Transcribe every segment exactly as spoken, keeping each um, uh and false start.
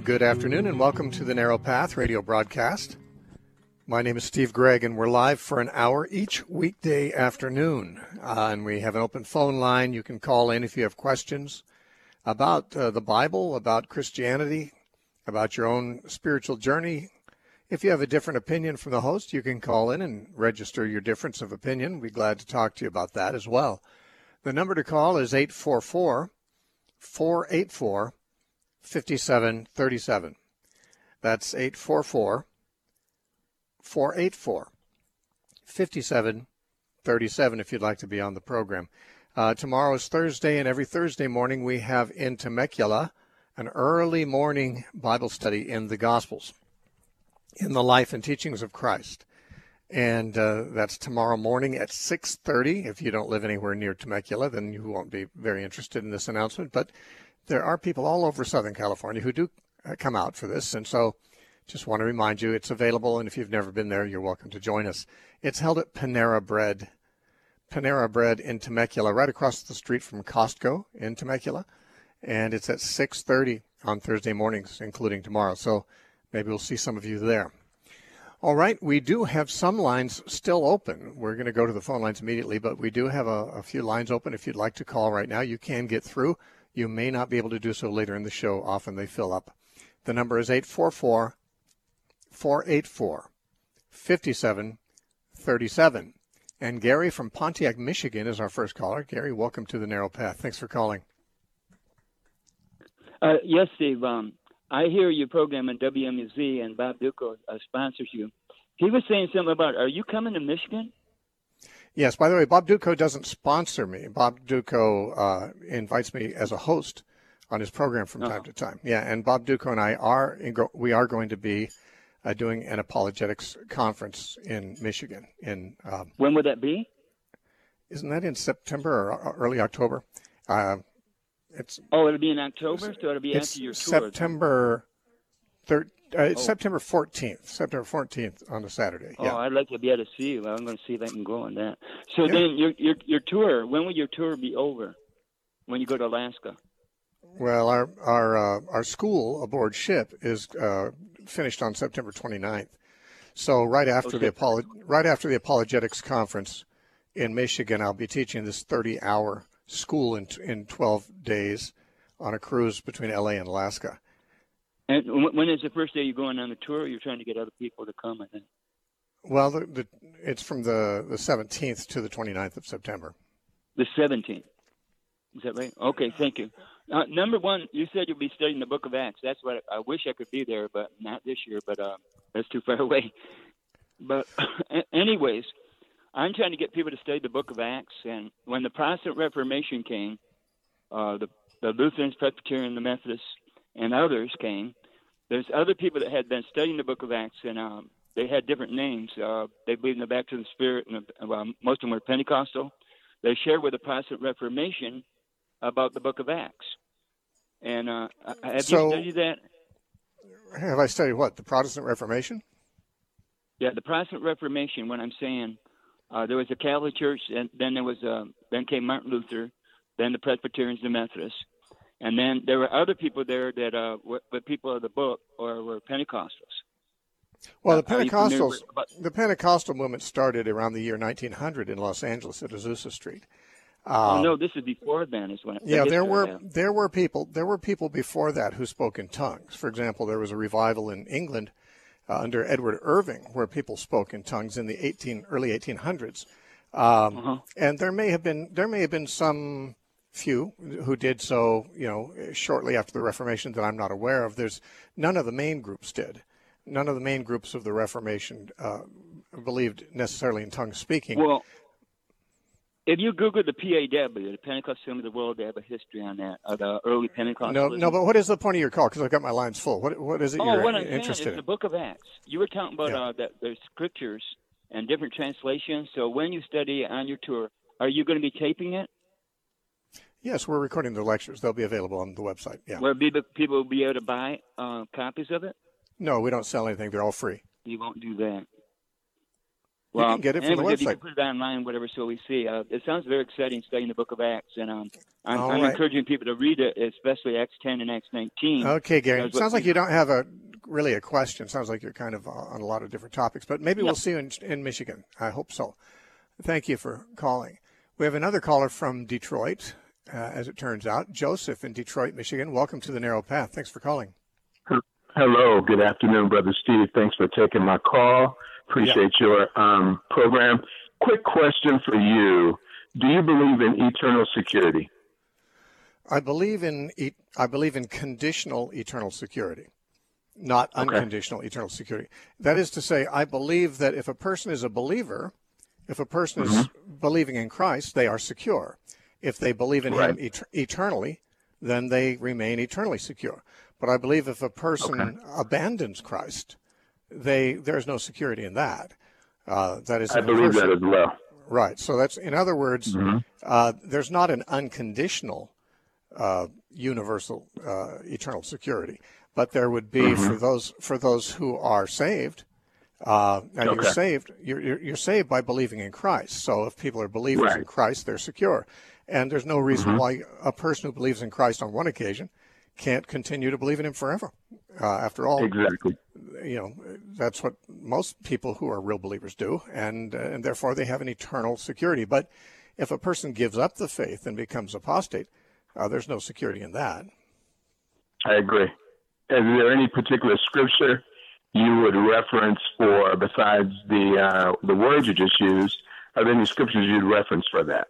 Good afternoon and welcome to the Narrow Path radio broadcast. My name is Steve Gregg and we're live for an hour each weekday afternoon. Uh, and we have an open phone line. You can call in if you have questions about uh, the Bible, about Christianity, about your own spiritual journey. If you have a different opinion from the host, you can call in and register your difference of opinion. We'd be glad to talk to you about that as well. The number to call is eight four four, four eight four, five seven three seven. That's eight four four, four eight four, five seven three seven if you'd like to be on the program. Uh, tomorrow is Thursday, and every Thursday morning we have in Temecula an early morning Bible study in the Gospels, in the life and teachings of Christ. And uh, that's tomorrow morning at six thirty. If you don't live anywhere near Temecula, then you won't be very interested in this announcement. But there are people all over Southern California who do uh, come out for this. And so just want to remind you it's available. And if you've never been there, you're welcome to join us. It's held at Panera Bread. Panera Bread in Temecula, right across the street from Costco in Temecula. And it's at six thirty on Thursday mornings, including tomorrow. So maybe we'll see some of you there. All right, we do have some lines still open. We're going to go to the phone lines immediately, but we do have a, a few lines open. If you'd like to call right now, you can get through. You may not be able to do so later in the show. Often they fill up. The number is eight four four, four eight four, five seven three seven. And Gary from Pontiac, Michigan is our first caller. Gary, welcome to the Narrow Path. Thanks for calling. Uh, yes, Steve. Um, I hear your program on W M U Z, and Bob Duco uh, sponsors you. He was saying something about, are you coming to Michigan? Yes. By the way, Bob Duco doesn't sponsor me. Bob Duco uh, invites me as a host on his program from time uh-huh. to time. Yeah, and Bob Duco and I are we are going to be uh, doing an apologetics conference in Michigan. In um, when would that be? Isn't that in September or early October? Uh, It's, oh, it'll be in October, so it'll be it's after your tour. September third. Uh, it's oh. September fourteenth. September fourteenth on a Saturday. Oh, yeah. I'd like to be able to see you. I'm going to see if I can go on that. So yeah. then your your your tour. When will your tour be over? When you go to Alaska? Well, our our uh, our school aboard ship is uh, finished on September twenty-ninth. So right after okay. the apolo- right after the apologetics conference in Michigan, I'll be teaching this thirty-hour school in in twelve days on a cruise between L A and Alaska. And when is the first day you're going on the tour? Or you're trying to get other people to come, I think. Well, the, the, it's from the, the seventeenth to the twenty-ninth of September. The seventeenth. Is that right? Okay, thank you. Uh, number one, you said you'll be studying the Book of Acts. That's what I, I wish I could be there, but not this year. But uh, that's too far away. But anyways, I'm trying to get people to study the Book of Acts. And when the Protestant Reformation came, uh, the, the Lutherans, Presbyterians, the Methodists, and others came. There's other people that had been studying the Book of Acts, and um, they had different names. Uh, they believed in the baptism of the Spirit, and uh, most of them were Pentecostal. They shared with the Protestant Reformation about the Book of Acts. And uh, have so, you studied that? Have I studied what? The Protestant Reformation? Yeah, the Protestant Reformation. When I'm saying uh, there was a Catholic Church, and then there was uh, then came Martin Luther, then the Presbyterians, the Methodists. And then there were other people there that uh, were, were people of the book or were Pentecostals. Well, uh, the Pentecostals, the Pentecostal movement started around the year nineteen hundred in Los Angeles at Azusa Street. Um, oh no, this is before then, is when. Yeah, there were that. there were people there were people before that who spoke in tongues. For example, there was a revival in England uh, under Edward Irving where people spoke in tongues in the eighteen early eighteen hundreds, um, uh-huh. and there may have been there may have been some. Few who did so, you know, shortly after the Reformation that I'm not aware of. There's none of the main groups did. None of the main groups of the Reformation uh, believed necessarily in tongue speaking. Well, if you Google the P A W, the Pentecostal Assembly of the World, they have a history on that, of the early Pentecostalism. No, no, but what is the point of your call? Because I've got my lines full. What what is it oh, you're what I'm interested saying, in? It's the Book of Acts. You were talking about yeah. uh, that there's scriptures and different translations. So when you study on your tour, are you going to be taping it? Yes, we're recording the lectures. They'll be available on the website. Yeah. Will people will be able to buy uh, copies of it? No, we don't sell anything. They're all free. You won't do that. Well, you can get it from anyways, the if you website. can put it online, whatever, so we see. Uh, it sounds very exciting studying the book of Acts, and um, I'm, All I'm right. encouraging people to read it, especially Acts ten and Acts nineteen. Okay, Gary. It sounds like we, you don't have a really a question. Sounds like you're kind of uh, on a lot of different topics, but maybe yeah. we'll see you in, in Michigan. I hope so. Thank you for calling. We have another caller from Detroit, uh, as it turns out. Joseph in Detroit, Michigan. Welcome to the Narrow Path. Thanks for calling. Hello. Good afternoon, Brother Steve. Thanks for taking my call. Appreciate yeah. your um, program. Quick question for you. Do you believe in eternal security? I believe in I believe in conditional eternal security, not okay. unconditional eternal security. That is to say, I believe that if a person is a believer, if a person mm-hmm. is believing in Christ, they are secure. If they believe in right. him et- eternally, then they remain eternally secure. But I believe if a person okay. abandons Christ, they there's no security in that. Uh, that is, I believe person, that as well. Right. So that's, in other words, mm-hmm. uh, there's not an unconditional uh, universal uh, eternal security, but there would be mm-hmm. for those for those who are saved. Uh, and okay. you're saved. You're, you're you're saved by believing in Christ. So if people are believers right. in Christ, they're secure. And there's no reason mm-hmm. why a person who believes in Christ on one occasion can't continue to believe in him forever. Uh, after all, exactly. You know, that's what most people who are real believers do, and uh, and therefore they have an eternal security. But if a person gives up the faith and becomes apostate, uh, there's no security in that. I agree. Is there any particular scripture you would reference for, besides the uh, the words you just used? Are there any scriptures you'd reference for that?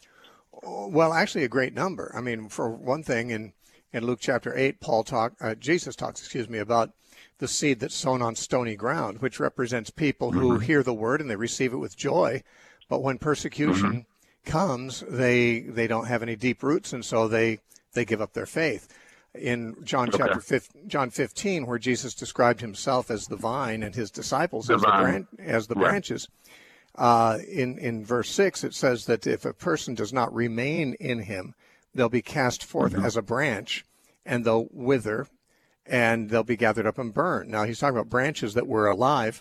Well, actually, a great number. I mean, for one thing, in in Luke chapter eight, Paul talk, uh, Jesus talks, excuse me, about the seed that's sown on stony ground, which represents people who mm-hmm. hear the word and they receive it with joy, but when persecution mm-hmm. comes, they they don't have any deep roots, and so they they give up their faith. In John okay. chapter fifteen, John fifteen, where Jesus described himself as the vine and his disciples the as vine. the bran- as the yeah. branches. Uh, in in verse six, it says that if a person does not remain in him, they'll be cast forth mm-hmm. as a branch, and they'll wither, and they'll be gathered up and burned. Now, he's talking about branches that were alive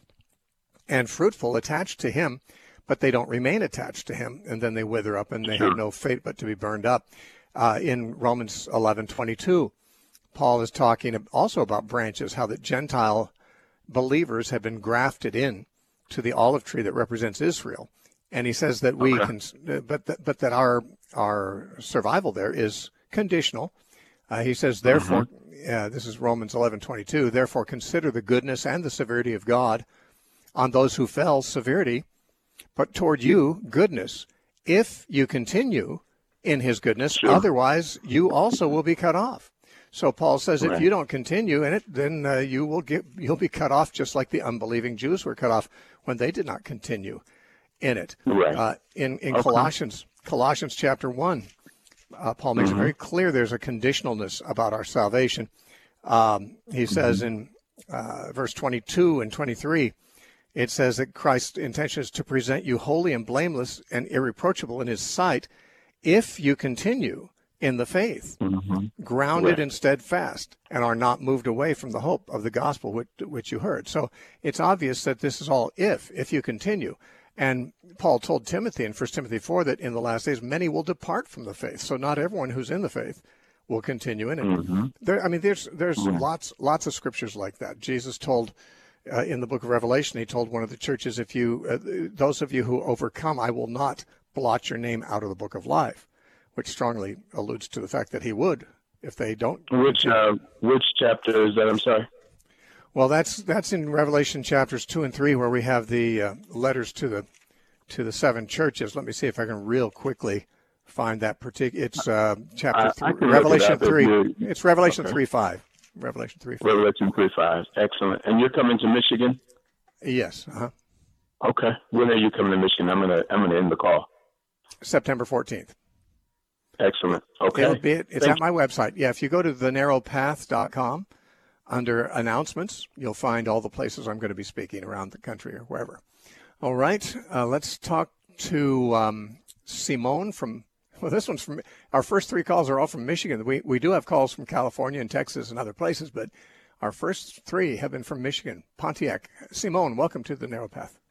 and fruitful, attached to him, but they don't remain attached to him, and then they wither up, and they sure. have no fate but to be burned up. Uh, in Romans eleven twenty-two, Paul is talking also about branches, how that Gentile believers have been grafted in to the olive tree that represents Israel. And he says that we okay. can, but that, but that our our survival there is conditional. Uh, he says, therefore, mm-hmm. uh, this is Romans eleven twenty-two. Therefore, consider the goodness and the severity of God on those who fell, severity, but toward you, goodness, if you continue in His goodness. Sure. Otherwise, you also will be cut off. So Paul says, right. if you don't continue in it, then uh, you will get you'll be cut off, just like the unbelieving Jews were cut off when they did not continue in it. Right. Uh, in in okay. Colossians Colossians chapter one, uh, Paul makes mm-hmm. it very clear there's a conditionalness about our salvation. Um, he says mm-hmm. in uh, verse twenty-two and twenty-three, it says that Christ's intention is to present you holy and blameless and irreproachable in His sight, if you continue in the faith, mm-hmm. grounded right. and steadfast, and are not moved away from the hope of the gospel which, which you heard. So it's obvious that this is all if, if you continue. And Paul told Timothy in First Timothy four that in the last days many will depart from the faith. So not everyone who's in the faith will continue in it. Mm-hmm. There, I mean, there's there's mm-hmm. lots lots of scriptures like that. Jesus told uh, in the book of Revelation, he told one of the churches, if you uh, those of you who overcome, I will not blot your name out of the book of life, which strongly alludes to the fact that he would if they don't. Which uh, which chapter is that? I'm sorry. Well, that's that's in Revelation chapters two and three, where we have the uh, letters to the to the seven churches. Let me see if I can real quickly find that particular. It's uh, chapter I, I three, Revelation it three. It's Revelation okay. three five. Revelation three five. Revelation three five. Excellent. And you're coming to Michigan? Yes. Uh-huh. Okay. When are you coming to Michigan? I'm gonna I'm gonna end the call. September fourteenth. Excellent. Okay. It'll be, it's Thank at my website. Yeah, if you go to the narrow path dot com, under announcements, you'll find all the places I'm going to be speaking around the country or wherever. All right, uh, let's talk to um, Simone from, well, this one's from, our first three calls are all from Michigan. We, we do have calls from California and Texas and other places, but our first three have been from Michigan. Pontiac. Simone, welcome to the Narrow Path.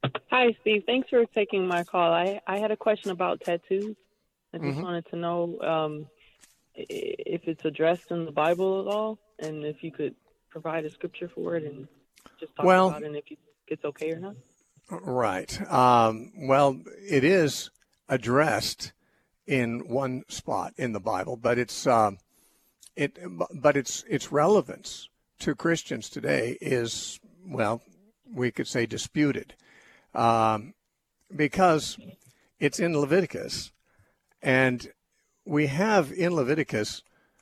Hi, Steve. Thanks for taking my call. I, I had a question about tattoos. I just Mm-hmm. wanted to know um, i- if it's addressed in the Bible at all, and if you could provide a scripture for it and just talk Well, about it and if you think it's okay or not. right. Um, well, it is addressed in one spot in the Bible, but it's um, it but its its relevance to Christians today is, well, we could say disputed, um, because it's in Leviticus, and we have in Leviticus,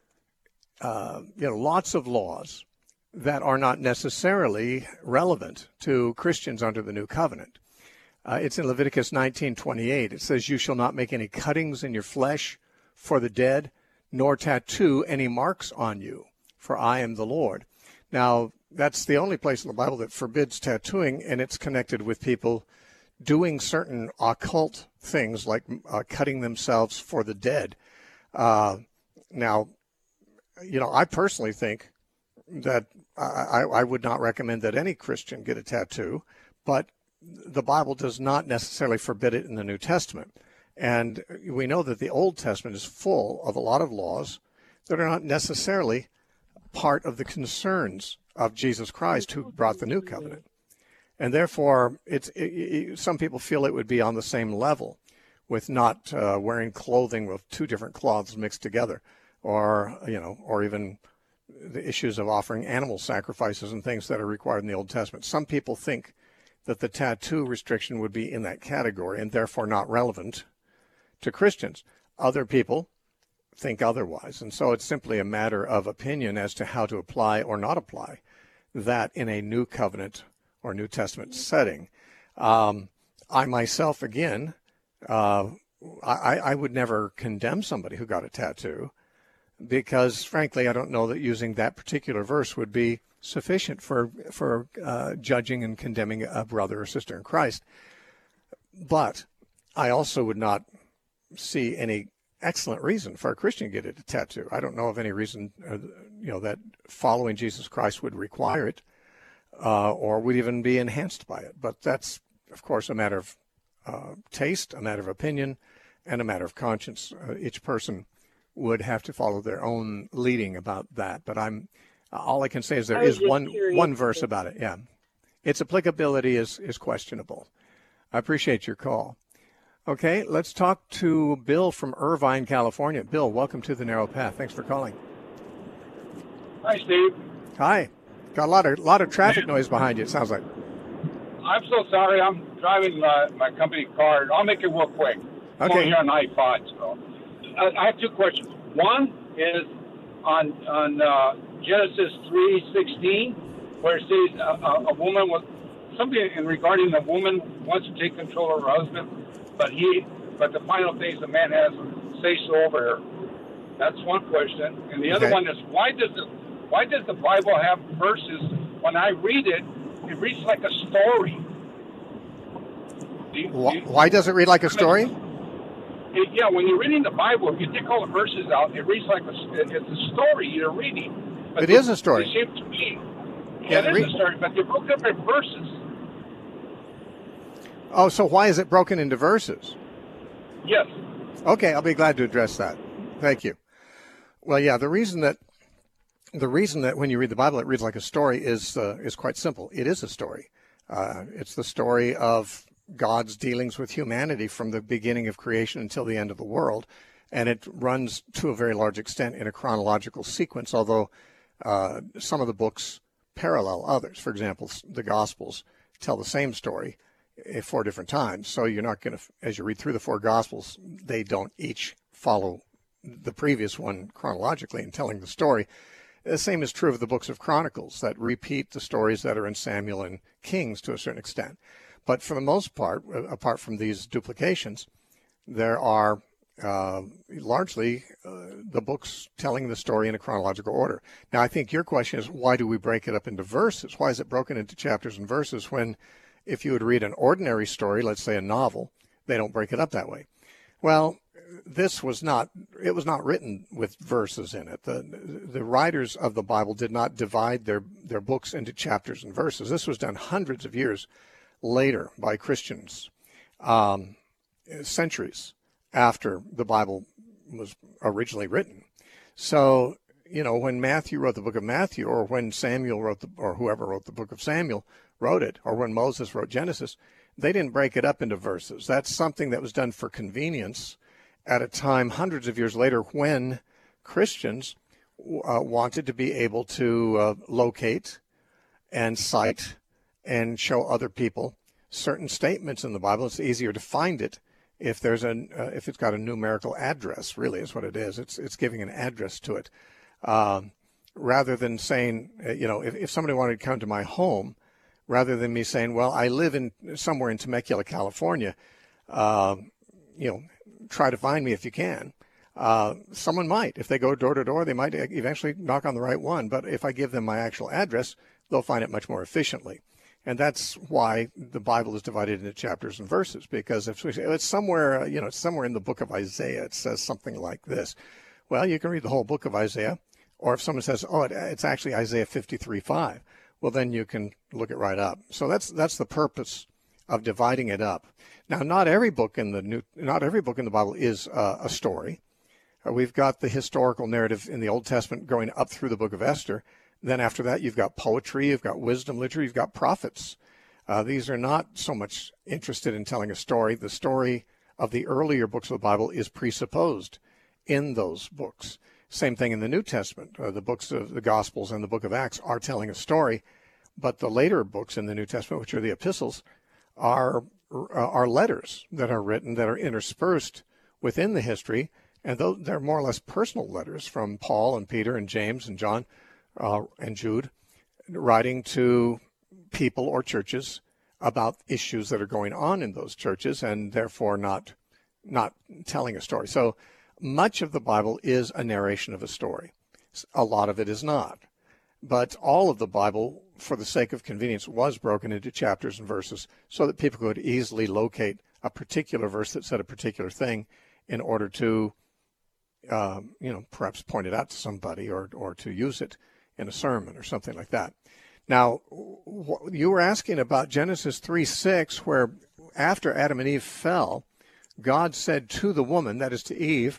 uh, you know, lots of laws that are not necessarily relevant to Christians under the new covenant. Uh, it's in Leviticus nineteen twenty-eight. It says, "You shall not make any cuttings in your flesh for the dead, nor tattoo any marks on you, for I am the Lord." Now, that's the only place in the Bible that forbids tattooing, and it's connected with people doing certain occult things like uh, cutting themselves for the dead. Uh, now, you know, I personally think that I, I would not recommend that any Christian get a tattoo, but the Bible does not necessarily forbid it in the New Testament. And we know that the Old Testament is full of a lot of laws that are not necessarily part of the concerns of Jesus Christ, who brought the new covenant. And therefore, it's it, it, some people feel it would be on the same level with not uh, wearing clothing with two different cloths mixed together, or, you know, or even the issues of offering animal sacrifices and things that are required in the Old Testament. Some people think that the tattoo restriction would be in that category and therefore not relevant to Christians. Other people think otherwise. And so it's simply a matter of opinion as to how to apply or not apply that in a new covenant or New Testament setting. Um, I myself, again, uh, I, I would never condemn somebody who got a tattoo, because frankly, I don't know that using that particular verse would be sufficient for for uh, judging and condemning a brother or sister in Christ. But I also would not see any excellent reason for a Christian to get a tattoo. I don't know of any reason, uh, you know, that following Jesus Christ would require it, uh, or would even be enhanced by it. But that's, of course, a matter of uh, taste, a matter of opinion, and a matter of conscience. Uh, each person would have to follow their own leading about that. But I'm all I can say is there is one curious. one verse about it. Yeah, its applicability is is questionable. I appreciate your call. Okay, let's talk to Bill from Irvine, California. Bill, welcome to the Narrow Path. Thanks for calling. Hi, Steve. Hi. Got a lot of lot of traffic noise behind you, it sounds like. I'm so sorry. I'm driving uh, my company car. I'll make it real quick. I'm Okay. over here on I five. So I, I have two questions. One is on on uh, Genesis three sixteen, where it says a, a, a woman was something in regarding a woman wants to take control of her husband, but he but the final thing is the man has say so over her. That's one question. And the other Okay. one is why does the why does the Bible have verses? When I read it, it reads like a story. Do you- do Why, you- why does it read like a story? It- yeah, when you're reading the Bible, if you take all the verses out, it reads like a, it's a story you're reading. But It is a story. It seems to me, Yeah, yeah, it read- is a story, but they're broken up in verses. Oh, so why is it broken into verses? Yes. Okay, I'll be glad to address that. Thank you. Well, yeah, the reason that the reason that when you read the Bible it reads like a story is uh, is quite simple. It is a story. Uh, it's the story of God's dealings with humanity from the beginning of creation until the end of the world, and it runs to a very large extent in a chronological sequence. Although uh, some of the books parallel others. For example, the Gospels tell the same story at four different times. So you're not going to, as you read through the four Gospels, they don't each follow the previous one chronologically in telling the story. The same is true of the books of Chronicles that repeat the stories that are in Samuel and Kings to a certain extent. But for the most part, apart from these duplications, there are uh, largely uh, the books telling the story in a chronological order. Now, I think your question is, why do we break it up into verses? Why is it broken into chapters and verses when, if you would read an ordinary story, let's say a novel, they don't break it up that way? Well, this was not, it was not written with verses in it. The the writers of the Bible did not divide their, their books into chapters and verses. This was done hundreds of years later by Christians, um, centuries after the Bible was originally written. So, you know, when Matthew wrote the book of Matthew, or when Samuel wrote the, or whoever wrote the book of Samuel wrote it, or when Moses wrote Genesis, they didn't break it up into verses. That's something that was done for convenience at a time hundreds of years later when Christians uh, wanted to be able to uh, locate and cite and show other people certain statements in the Bible. It's easier to find it if there's a uh, if it's got a numerical address. Really, is what it is. It's it's giving an address to it, um, rather than saying, uh, you know, if, if somebody wanted to come to my home, rather than me saying, well, I live in somewhere in Temecula, California, uh, you know, try to find me if you can. Uh, someone might, if they go door to door, they might eventually knock on the right one. But if I give them my actual address, they'll find it much more efficiently. And that's why the Bible is divided into chapters and verses, because if we say it's somewhere, you know, it's somewhere in the book of Isaiah, it says something like this. Well, you can read the whole book of Isaiah, or if someone says, oh, it, it's actually Isaiah fifty-three five, well, then you can look it right up. So that's that's the purpose of dividing it up. Now, not every book in the new, not every book in the Bible is uh, a story. Uh, we've got the historical narrative in the Old Testament going up through the book of Esther. Then after that, you've got poetry, you've got wisdom literature, you've got prophets. Uh, these are not so much interested in telling a story. The story of the earlier books of the Bible is presupposed in those books. Same thing in the New Testament. Uh, the books of the Gospels and the book of Acts are telling a story, but the later books in the New Testament, which are the epistles, are uh, are letters that are written that are interspersed within the history, and though they're more or less personal letters from Paul and Peter and James and John Uh, and Jude, writing to people or churches about issues that are going on in those churches, and therefore not not telling a story. So much of the Bible is a narration of a story. A lot of it is not. But all of the Bible, for the sake of convenience, was broken into chapters and verses so that people could easily locate a particular verse that said a particular thing in order to, um, you know, perhaps point it out to somebody or or to use it in a sermon or something like that. Now, you were asking about Genesis three six, where after Adam and Eve fell, God said to the woman, that is to Eve,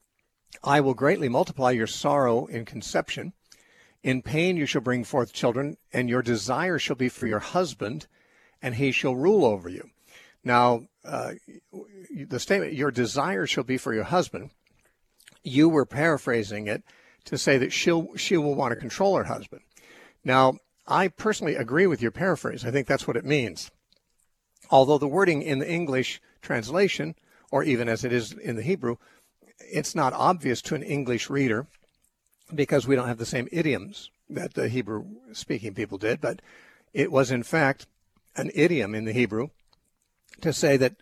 I will greatly multiply your sorrow in conception. In pain you shall bring forth children, and your desire shall be for your husband, and he shall rule over you. Now, uh, the statement, your desire shall be for your husband, you were paraphrasing it to say that she'll, she will want to control her husband. Now, I personally agree with your paraphrase. I think that's what it means. Although the wording in the English translation, or even as it is in the Hebrew, it's not obvious to an English reader because we don't have the same idioms that the Hebrew-speaking people did. But it was, in fact, an idiom in the Hebrew to say that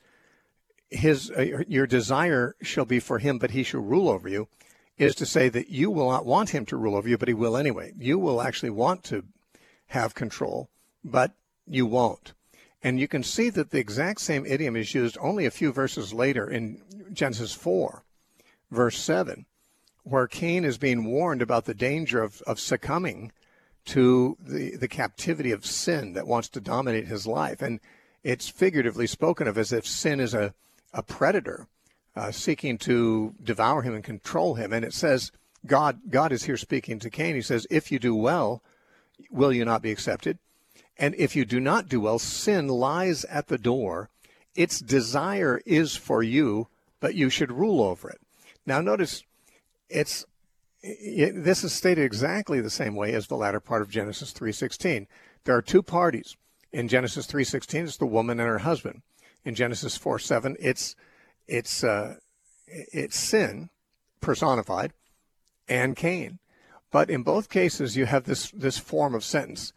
his uh, your desire shall be for him, but he shall rule over you, is to say that you will not want him to rule over you, but he will anyway. You will actually want to have control, but you won't. And you can see that the exact same idiom is used only a few verses later in Genesis four, verse seven, where Cain is being warned about the danger of, of succumbing to the, the captivity of sin that wants to dominate his life. And it's figuratively spoken of as if sin is a, a predator Uh, seeking to devour him and control him. And it says, God God is here speaking to Cain. He says, if you do well, will you not be accepted? And if you do not do well, sin lies at the door. Its desire is for you, but you should rule over it. Now notice, it's it, this is stated exactly the same way as the latter part of Genesis three sixteen. There are two parties. In Genesis three sixteen, it's the woman and her husband. In Genesis four seven, it's It's uh, it's sin personified and Cain. But in both cases, you have this, this form of sentence.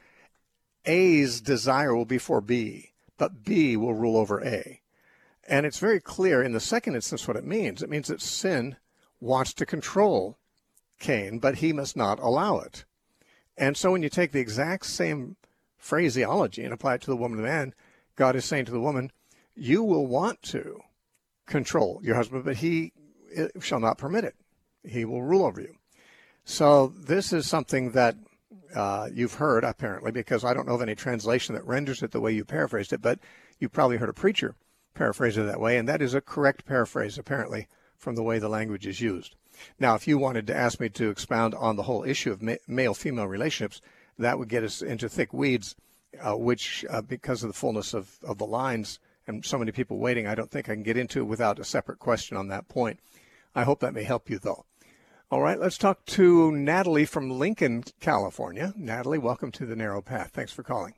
A's desire will be for B, but B will rule over A. And it's very clear in the second instance what it means. It means that sin wants to control Cain, but he must not allow it. And so when you take the exact same phraseology and apply it to the woman and the man, God is saying to the woman, you will want to control your husband, but he shall not permit it. He will rule over you. So this is something that uh, you've heard, apparently, because I don't know of any translation that renders it the way you paraphrased it, but you probably heard a preacher paraphrase it that way, and that is a correct paraphrase, apparently, from the way the language is used. Now, if you wanted to ask me to expound on the whole issue of ma- male-female relationships, that would get us into thick weeds, uh, which, uh, because of the fullness of, of the lines and so many people waiting, I don't think I can get into it without a separate question on that point. I hope that may help you, though. All right, let's talk to Natalie from Lincoln, California. Natalie, welcome to The Narrow Path. Thanks for calling.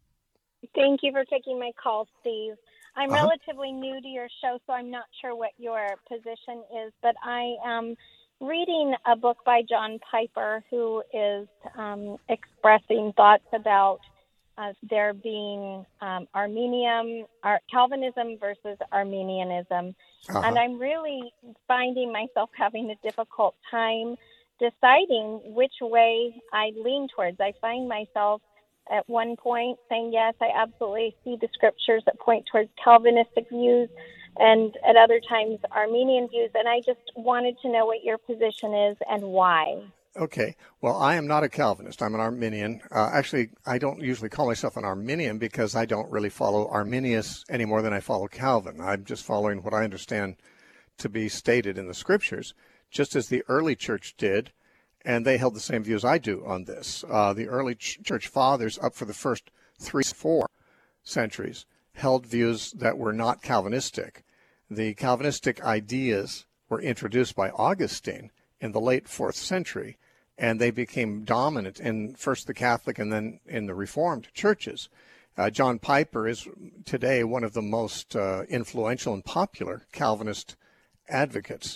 Thank you for taking my call, Steve. I'm uh-huh. relatively new to your show, so I'm not sure what your position is, but I am reading a book by John Piper, who is um, expressing thoughts about uh, there being um, Arminian, Ar- Calvinism versus Arminianism. Uh-huh. And I'm really finding myself having a difficult time deciding which way I lean towards. I find myself at one point saying, yes, I absolutely see the scriptures that point towards Calvinistic views, and at other times Arminian views. And I just wanted to know what your position is and why. Okay. Well, I am not a Calvinist. I'm an Arminian. Uh, actually, I don't usually call myself an Arminian because I don't really follow Arminius any more than I follow Calvin. I'm just following what I understand to be stated in the scriptures, just as the early church did, and they held the same views I do on this. Uh, the early ch- church fathers, up for the first three, four centuries, held views that were not Calvinistic. The Calvinistic ideas were introduced by Augustine in the late fourth century, and they became dominant in first the Catholic and then in the Reformed churches. Uh, John Piper is today one of the most uh, influential and popular Calvinist advocates.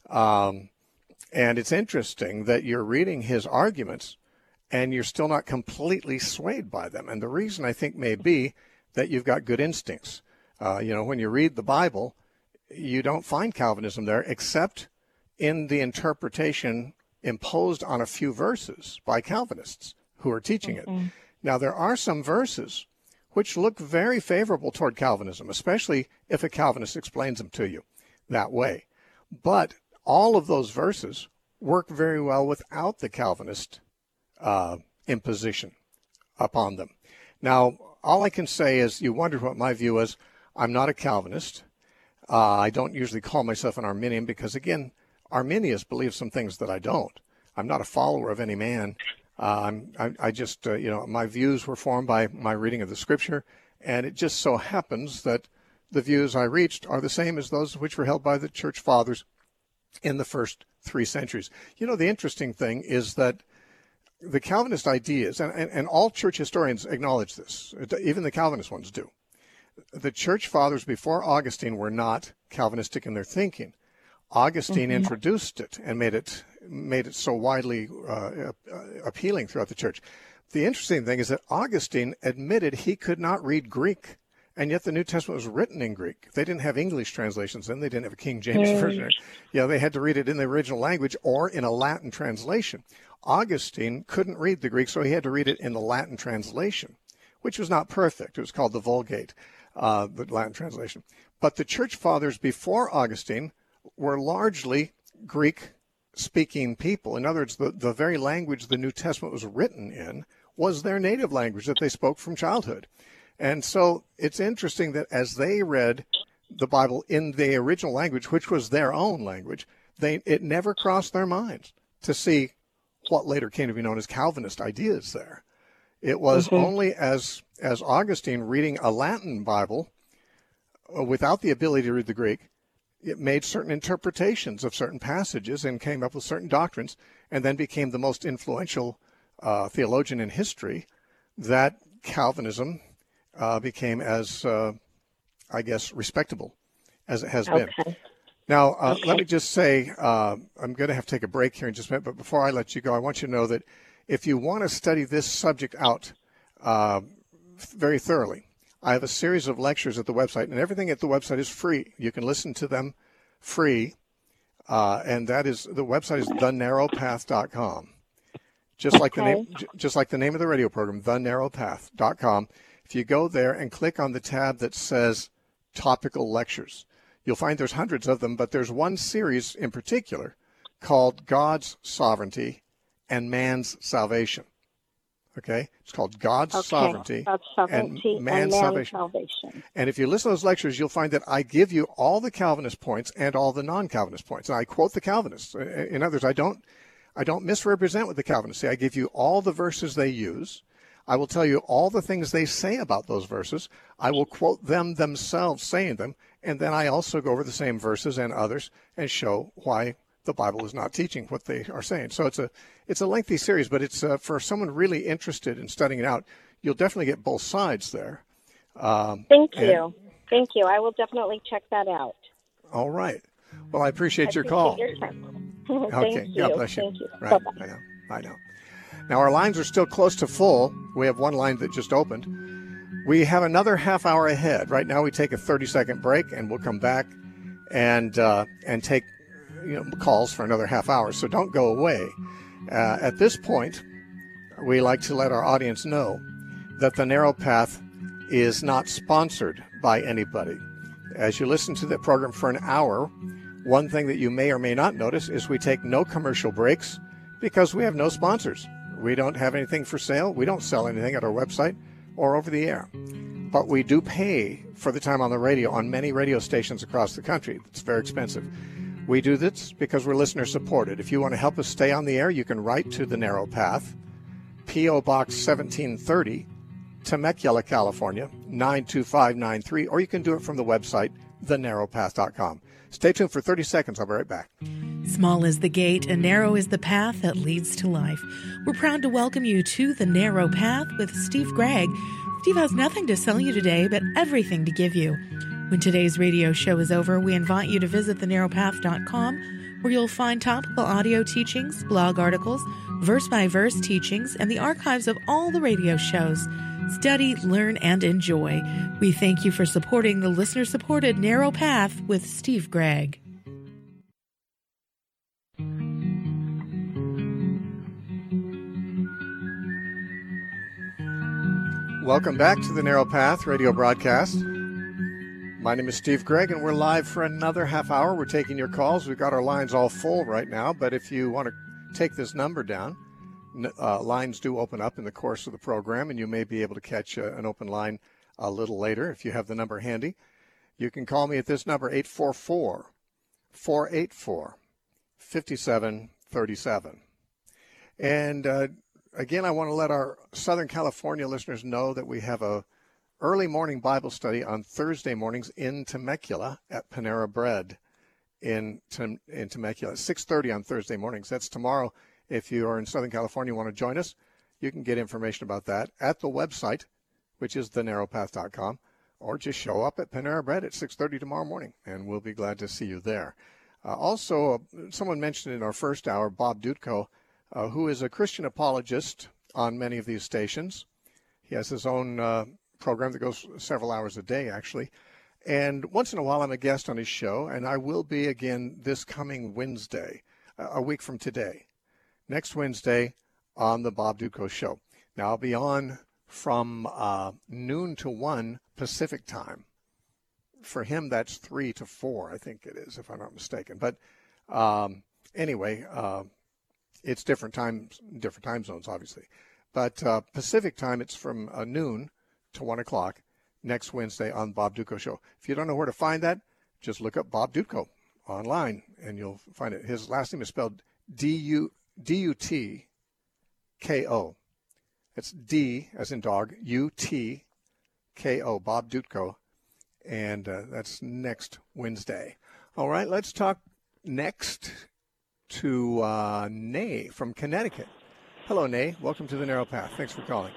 Um, and it's interesting that you're reading his arguments and you're still not completely swayed by them. And the reason I think may be that you've got good instincts. Uh, you know, when you read the Bible, you don't find Calvinism there except in the interpretation imposed on a few verses by Calvinists who are teaching it. Mm-hmm. Now, there are some verses which look very favorable toward Calvinism, especially if a Calvinist explains them to you that way. But all of those verses work very well without the Calvinist uh, imposition upon them. Now, all I can say is, you wondered what my view is. I'm not a Calvinist. Uh, I don't usually call myself an Arminian because, again, Arminius believes some things that I don't. I'm not a follower of any man. Uh, I'm, I, I just, uh, you know, my views were formed by my reading of the Scripture, and it just so happens that the views I reached are the same as those which were held by the church fathers in the first three centuries. You know, the interesting thing is that the Calvinist ideas, and, and, and all church historians acknowledge this, even the Calvinist ones do. The church fathers before Augustine were not Calvinistic in their thinking. Augustine mm-hmm. introduced it and made it made it so widely uh, appealing throughout the church. The interesting thing is that Augustine admitted he could not read Greek, and yet the New Testament was written in Greek. They didn't have English translations then. They didn't have a King James mm. version. Yeah, they had to read it in the original language or in a Latin translation. Augustine couldn't read the Greek, so he had to read it in the Latin translation, which was not perfect. It was called the Vulgate, uh, the Latin translation. But the church fathers before Augustine were largely Greek-speaking people. In other words, the, the very language the New Testament was written in was their native language that they spoke from childhood. And so it's interesting that as they read the Bible in the original language, which was their own language, they it never crossed their minds to see what later came to be known as Calvinist ideas there. It was mm-hmm. only as, as Augustine reading a Latin Bible uh, without the ability to read the Greek, it made certain interpretations of certain passages and came up with certain doctrines, and then became the most influential uh, theologian in history, that Calvinism uh, became as, uh, I guess, respectable as it has okay. been. Now, uh, okay. let me just say, uh, I'm going to have to take a break here in just a minute, but before I let you go, I want you to know that if you want to study this subject out uh, very thoroughly, I have a series of lectures at the website, and everything at the website is free. You can listen to them free, uh, and that is the website is the narrow path dot com. Just like okay. the name, just like the name of the radio program, the narrow path dot com. If you go there and click on the tab that says Topical Lectures, you'll find there's hundreds of them, but there's one series in particular called God's Sovereignty and Man's Salvation. Okay, it's called God's Okay. Sovereignty, God's sovereignty and Man's, and man's salvation. salvation. And if you listen to those lectures, you'll find that I give you all the Calvinist points and all the non-Calvinist points. And I quote the Calvinists. In others, I don't, I don't misrepresent what the Calvinists say. I give you all the verses they use. I will tell you all the things they say about those verses. I will quote them themselves saying them. And then I also go over the same verses and others and show why the Bible is not teaching what they are saying. So it's a it's a lengthy series, but it's uh, for someone really interested in studying it out. You'll definitely get both sides there. Um, Thank and, you. Thank you. I will definitely check that out. All right. Well, I appreciate I your appreciate call. your time. Okay. Thank God you. bless you. Thank you. Right. Bye-bye. I know. I know. Now, our lines are still close to full. We have one line that just opened. We have another half hour ahead. Right now, we take a thirty-second break, and we'll come back and uh, and take you know calls for another half hour. So don't go away. Uh, at this point, we like to let our audience know that the Narrow Path is not sponsored by anybody. As you listen to the program for an hour, one thing that you may or may not notice is we take no commercial breaks because we have no sponsors. We don't have anything for sale. We don't sell anything at our website or over the air. But we do pay for the time on the radio on many radio stations across the country. It's very expensive. We do this because we're listener supported. If you want to help us stay on the air, you can write to The Narrow Path, P O Box seventeen thirty, Temecula, California, nine two five nine three, or you can do it from the website, the narrow path dot com. Stay tuned for thirty seconds. I'll be right back. Small is the gate and narrow is the path that leads to life. We're proud to welcome you to The Narrow Path with Steve Gregg. Steve has nothing to sell you today, but everything to give you. When today's radio show is over, we invite you to visit the narrow path dot com, where you'll find topical audio teachings, blog articles, verse-by-verse teachings, and the archives of all the radio shows. Study, learn, and enjoy. We thank you for supporting the listener-supported Narrow Path with Steve Gregg. Welcome back to the Narrow Path radio broadcast. My name is Steve Gregg, and we're live for another half hour. We're taking your calls. We've got our lines all full right now, but if you want to take this number down, uh, lines do open up in the course of the program, and you may be able to catch uh, an open line a little later if you have the number handy. You can call me at this number, eight four four, four eight four, five seven three seven. And uh, again, I want to let our Southern California listeners know that we have a early morning Bible study on Thursday mornings in Temecula at Panera Bread in in Temecula at six thirty on Thursday mornings. That's tomorrow. If you are in Southern California and want to join us, you can get information about that at the website, which is the narrow path dot com, or just show up at Panera Bread at six thirty tomorrow morning, and we'll be glad to see you there. Uh, also, uh, someone mentioned in our first hour, Bob Dutko, uh, who is a Christian apologist on many of these stations. He has his own uh, program that goes several hours a day, actually. And once in a while, I'm a guest on his show, and I will be again this coming Wednesday, a week from today. Next Wednesday on the Bob Dutko Show. Now, I'll be on from uh, noon to one Pacific time. For him, that's three to four, I think it is, if I'm not mistaken. But um, anyway, uh, it's different times, different time zones, obviously. But uh, Pacific time, it's from uh, noon to one o'clock next Wednesday on Bob Dutko Show. If you don't know where to find that, just look up Bob Dutko online, and you'll find it. His last name is spelled D U T K O. It's D, as in dog, U T K O, Bob Dutko. And uh, that's next Wednesday. All right, let's talk next to uh, Nay from Connecticut. Hello, Nay. Welcome to the Narrow Path. Thanks for calling.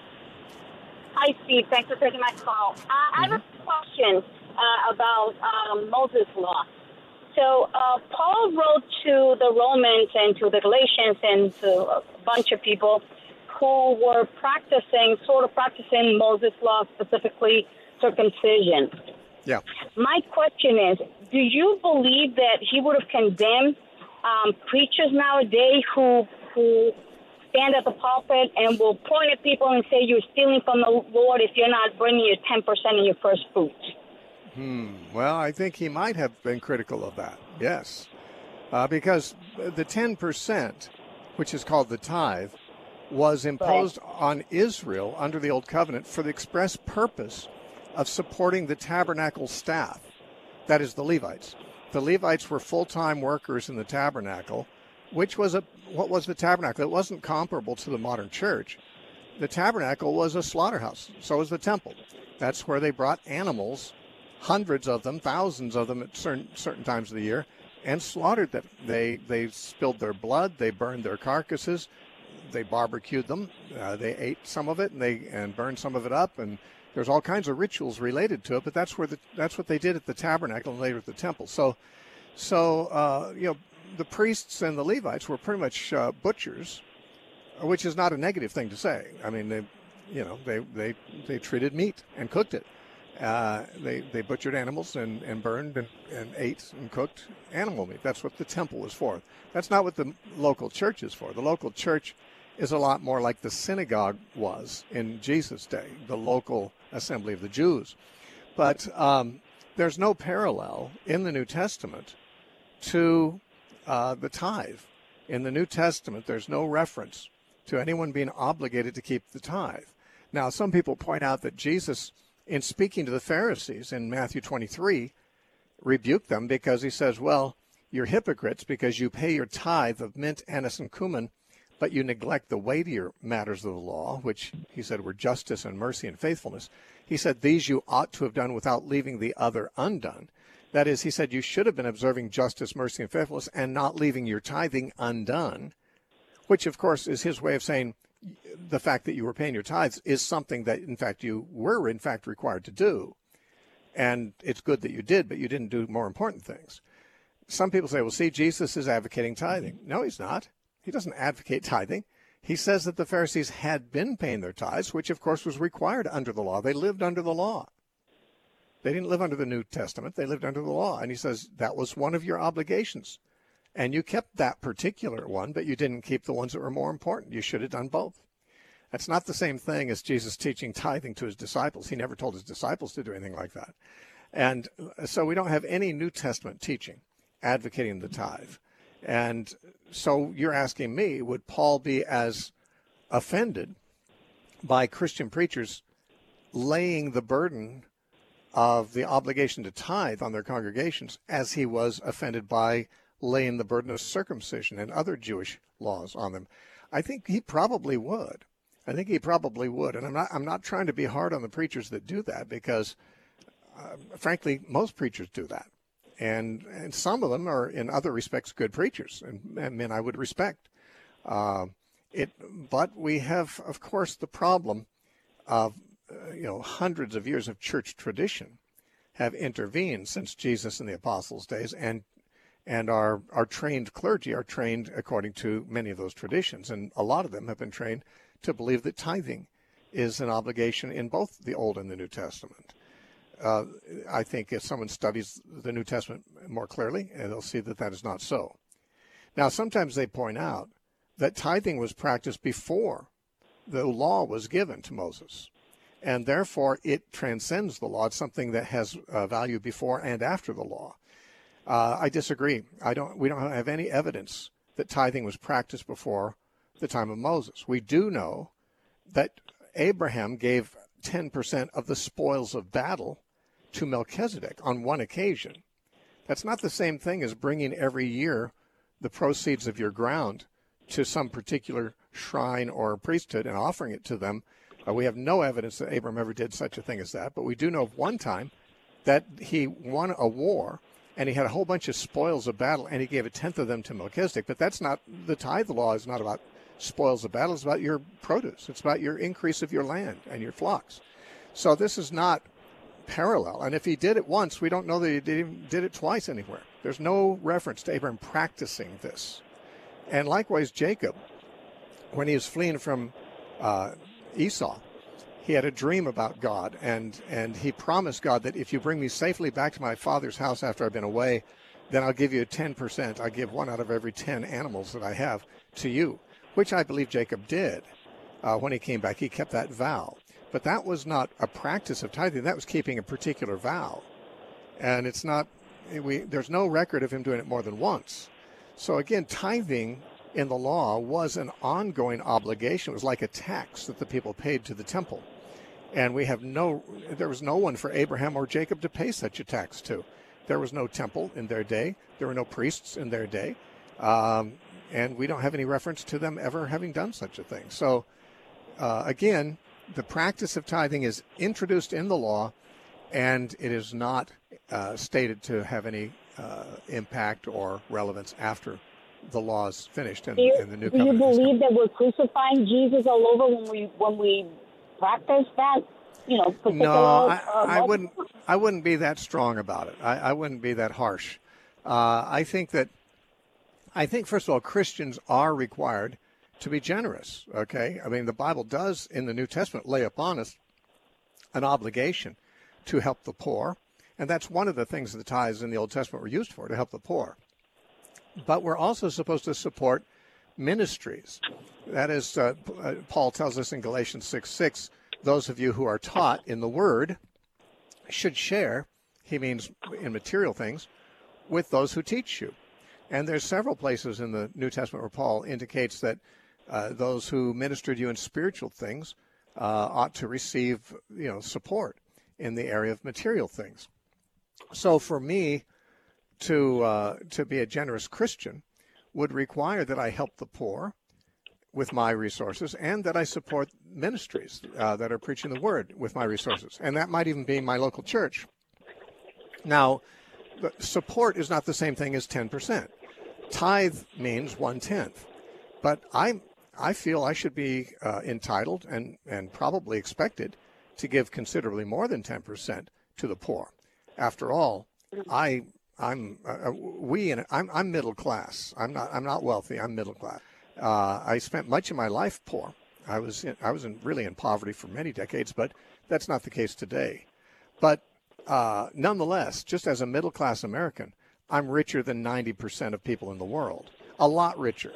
Hi, Steve. Thanks for taking my call. Uh, mm-hmm. I have a question uh, about um, Moses' Law. So uh, Paul wrote to the Romans and to the Galatians and to a bunch of people who were practicing, sort of practicing Moses' Law, specifically circumcision. Yeah. My question is, do you believe that he would have condemned um, preachers nowadays who who stand at the pulpit and will point at people and say you're stealing from the Lord if you're not bringing your ten percent of your first fruits? Hmm. Well, I think he might have been critical of that, yes. Uh, because the ten percent, which is called the tithe, was imposed on Israel under the Old Covenant for the express purpose of supporting the tabernacle staff, that is, the Levites. The Levites were full-time workers in the tabernacle, which was a what was the tabernacle? It wasn't comparable to the modern church. The tabernacle was a slaughterhouse. So was the temple. That's where they brought animals, hundreds of them, thousands of them at certain certain times of the year, and slaughtered them. They they spilled their blood. They burned their carcasses. They barbecued them. Uh, they ate some of it and they and burned some of it up. And there's all kinds of rituals related to it. But that's where the that's what they did at the tabernacle and later at the temple. So, so uh, you know, the priests and the Levites were pretty much uh, butchers, which is not a negative thing to say. I mean, they, you know, they they they treated meat and cooked it. Uh, they they butchered animals and, and burned and, and ate and cooked animal meat. That's what the temple was for. That's not what the local church is for. The local church is a lot more like the synagogue was in Jesus' day, the local assembly of the Jews. But um, there's no parallel in the New Testament to uh, the tithe. In the New Testament, there's no reference to anyone being obligated to keep the tithe. Now, some people point out that Jesus, in speaking to the Pharisees in Matthew twenty-three, rebuked them because he says, well, you're hypocrites because you pay your tithe of mint, anise, and cumin, but you neglect the weightier matters of the law, which he said were justice and mercy and faithfulness. He said, these you ought to have done without leaving the other undone. That is, he said, you should have been observing justice, mercy, and faithfulness and not leaving your tithing undone, which, of course, is his way of saying the fact that you were paying your tithes is something that, in fact, you were, in fact, required to do. And it's good that you did, but you didn't do more important things. Some people say, well, see, Jesus is advocating tithing. No, he's not. He doesn't advocate tithing. He says that the Pharisees had been paying their tithes, which, of course, was required under the law. They lived under the law. They didn't live under the New Testament. They lived under the law. And he says that was one of your obligations. And you kept that particular one, but you didn't keep the ones that were more important. You should have done both. That's not the same thing as Jesus teaching tithing to his disciples. He never told his disciples to do anything like that. And so we don't have any New Testament teaching advocating the tithe. And so you're asking me, would Paul be as offended by Christian preachers laying the burden of the obligation to tithe on their congregations as he was offended by laying the burden of circumcision and other Jewish laws on them? I think he probably would. I think he probably would. And I'm not I'm not trying to be hard on the preachers that do that because, uh, frankly, most preachers do that. And and some of them are, in other respects, good preachers and, and men I would respect. Uh, it, but we have, of course, the problem of, uh, you know, hundreds of years of church tradition have intervened since Jesus and the apostles' days, and and our, our trained clergy are trained according to many of those traditions. And a lot of them have been trained to believe that tithing is an obligation in both the Old and the New Testament. Uh, I think if someone studies the New Testament more clearly, they'll see that that is not so. Now, sometimes they point out that tithing was practiced before the law was given to Moses, and therefore it transcends the law. It's something that has uh, value before and after the law. Uh, I disagree. I don't. We don't have any evidence that tithing was practiced before the time of Moses. We do know that Abraham gave ten percent of the spoils of battle to Melchizedek on one occasion. That's not the same thing as bringing every year the proceeds of your ground to some particular shrine or priesthood and offering it to them. Uh, we have no evidence that Abraham ever did such a thing as that, but we do know of one time that he won a war and he had a whole bunch of spoils of battle and he gave a tenth of them to Melchizedek. But that's not, the tithe law is not about spoils of battle. It's about your produce. It's about your increase of your land and your flocks. So this is not parallel. And if he did it once, we don't know that he did, did it twice anywhere. There's no reference to Abraham practicing this. And likewise, Jacob, when he was fleeing from uh, Esau, he had a dream about God, and, and he promised God that if you bring me safely back to my father's house after I've been away, then I'll give you ten percent. I'll give one out of every ten animals that I have to you, which I believe Jacob did. Uh, when he came back, he kept that vow. But that was not a practice of tithing. That was keeping a particular vow. And it's not, we, there's no record of him doing it more than once. So again, tithing in the law was an ongoing obligation. It was like a tax that the people paid to the temple. And we have no, there was no one for Abraham or Jacob to pay such a tax to. There was no temple in their day. There were no priests in their day. Um, and we don't have any reference to them ever having done such a thing. So, uh, again, the practice of tithing is introduced in the law, and it is not uh, stated to have any uh, impact or relevance after the law is finished and, do you, and the new do you covenant. believe that we're crucifying Jesus all over when we when we practice that? You know, particular, no, I, uh, I wouldn't. I wouldn't be that strong about it. I, I wouldn't be that harsh. Uh, I think that. I think first of all, Christians are required to be generous. Okay, I mean the Bible does in the New Testament lay upon us an obligation to help the poor, and that's one of the things the tithes in the Old Testament were used for, to help the poor. But we're also supposed to support ministries. That is, uh, Paul tells us in Galatians six six, those of you who are taught in the Word should share, he means in material things, with those who teach you. And there's several places in the New Testament where Paul indicates that uh, those who minister to you in spiritual things uh, ought to receive, you know, support in the area of material things. So for me, to uh, to be a generous Christian would require that I help the poor with my resources and that I support ministries uh, that are preaching the word with my resources. And that might even be my local church. Now, support is not the same thing as ten percent. Tithe means one-tenth. But I I feel I should be uh, entitled and, and probably expected to give considerably more than ten percent to the poor. After all, I I'm uh, we and I'm I'm middle class. I'm not I'm not wealthy. I'm middle class. Uh, I spent much of my life poor. I was in, I was in, really in poverty for many decades, but that's not the case today. But uh, nonetheless, just as a middle class American, I'm richer than ninety percent of people in the world. A lot richer.